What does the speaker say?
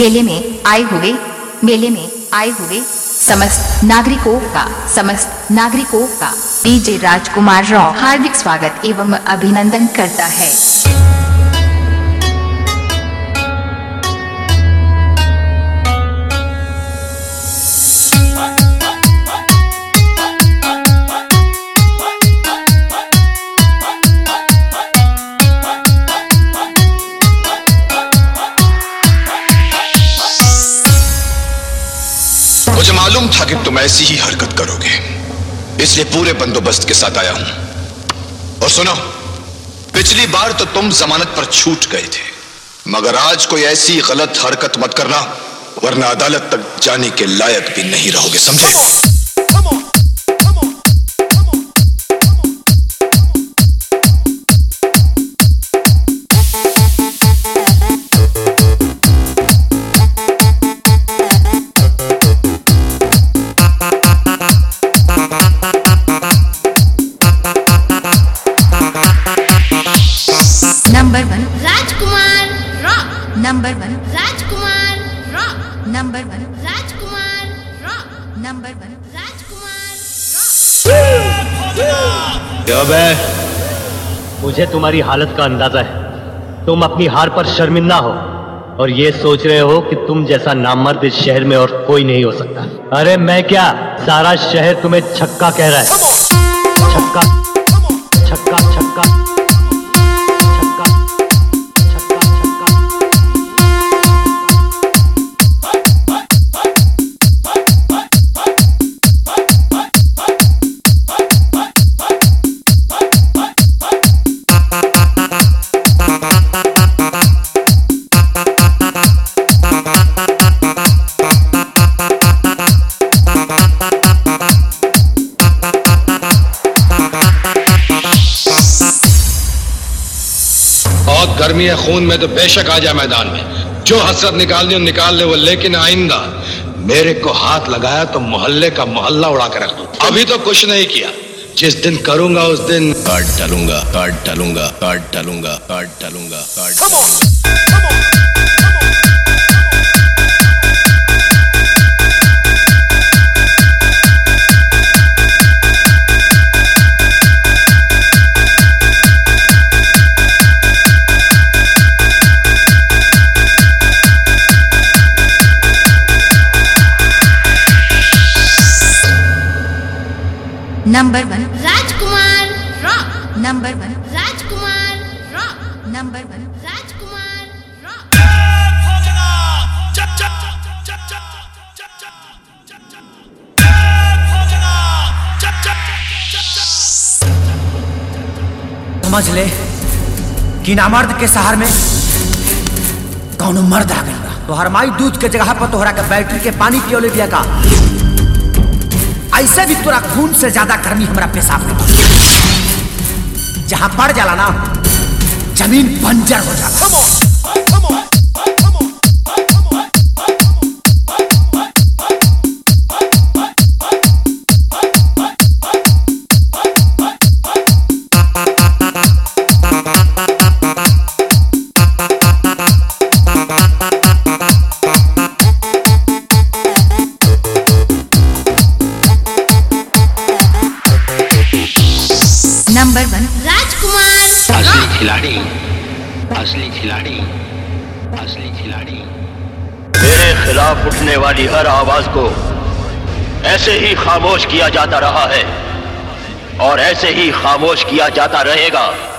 मेले में आए हुए समस्त नागरिकों का डीजे राजकुमार राव हार्दिक स्वागत एवं अभिनंदन करता है। मुझे मालूम था कि तुम ऐसी ही हरकत करोगे, इसलिए पूरे बंदोबस्त के साथ आया हूं। और सुनो, पिछली बार तो तुम जमानत पर छूट गए थे, मगर आज कोई ऐसी गलत हरकत मत करना, वरना अदालत तक जाने के लायक भी नहीं रहोगे, समझे? Number one Rajkumar rock, number one Rajkumar rock, number one Rajkumar rock, number one Rajkumar क्यों बे? मुझे तुम्हारी हालत का अंदाजा है। तुम अपनी हार पर शर्मिंदा हो और ये सोच रहे हो कि तुम जैसा नामर्द इस शहर में और कोई नहीं हो सकता। अरे मैं क्या, सारा शहर तुम्हें छक्का कह रहा है। छक्का छक्का छक्का गर्मी है खून में तो बेशक आ जाए मैदान में, जो हसरत निकालनी हो निकाल ले वो, लेकिन आइंदा मेरे को हाथ लगाया तो मोहल्ले का मोहल्ला उड़ा कर रख दूं। अभी तो कुछ नहीं किया, जिस दिन करूंगा उस दिन काट डालूंगा, काट डालूंगा, काट डालूंगा, काट डालूंगा, काट डालूंगा। Number one Rajkumar rock, number one Rajkumar rock, number one Rajkumar rock. समझ ले कि नामर्द के शहर में कौनो मर्द आ गइल बा। तोहर माई दूध के जगह पर तोहरा के बैटरी के पानी पियोले दिया का। ऐसे भी तोरा खून से ज्यादा गर्मी हमरा पेशाब में बा। जहां पड़ जाला ना, जमीन बंजर हो जाला। नंबर वन राजकुमार असली खिलाड़ी, असली खिलाड़ी, असली खिलाड़ी। मेरे खिलाफ उठने वाली हर आवाज को ऐसे ही खामोश किया जाता रहा है और ऐसे ही खामोश किया जाता रहेगा।